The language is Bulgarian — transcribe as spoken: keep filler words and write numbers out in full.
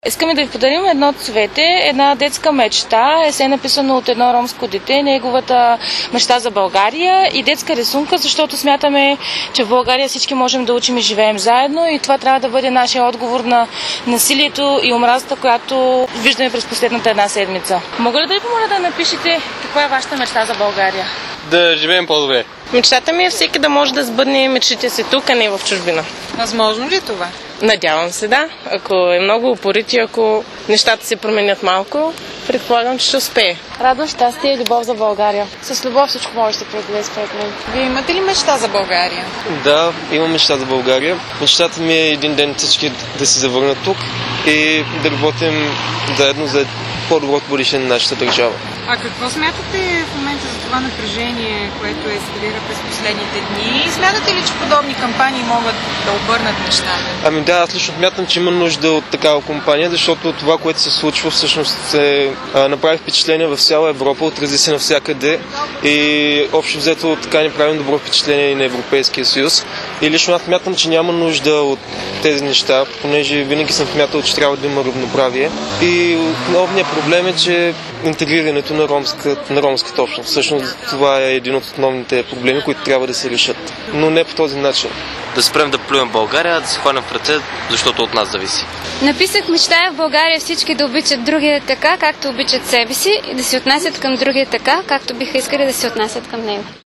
Искаме да ви подарим едно цвете, една детска мечта, есе написано от едно ромско дете, неговата мечта за България и детска рисунка, защото смятаме, че в България всички можем да учим и живеем заедно и това трябва да бъде нашия отговор на насилието и омразата, която виждаме през последната една седмица. Мога ли да ви помоля да напишете каква е вашата мечта за България? Да живеем по-добре. Мечтата ми е всеки да може да сбъдне мечтите си тук, а не в чужбина. Възможно ли е това? Надявам се, да. Ако е много упорит и ако нещата се променят малко, предполагам, че ще успее. Радост, щастие и любов за България. С любов всичко може да се преодолее според мен. Вие имате ли мечта за България? Да, имам мечта за България. Мечтата ми е един ден всички да се завърнат тук и да работим заедно за по-доброто бъдеще на нашата държава. А какво смятате в момента за това напрежение, което ескалира през последните дни? И смятате ли, че подобни кампании могат да обърнат нещата? Ами да, аз лично смятам, че има нужда от такава компания, защото това, което се случва, всъщност се а, направи впечатление в цяла Европа, отрази се навсякъде и общо взето така ни правим добро впечатление и на Европейския съюз. И лично аз смятам, че няма нужда от тези неща, понеже винаги съм смятал, че трябва да има равноправие. И основният проблем е, че интегрирането на, ромска, на ромската общност. Всъщност това е един от основните проблеми, които трябва да се решат. Но не по този начин. Да спрем да плюем България, да се хванем в ръце, защото от нас зависи. Написах мечтая в България всички да обичат другия така, както обичат себе си и да се отнасят към другия така, както биха искали да се отнасят към него.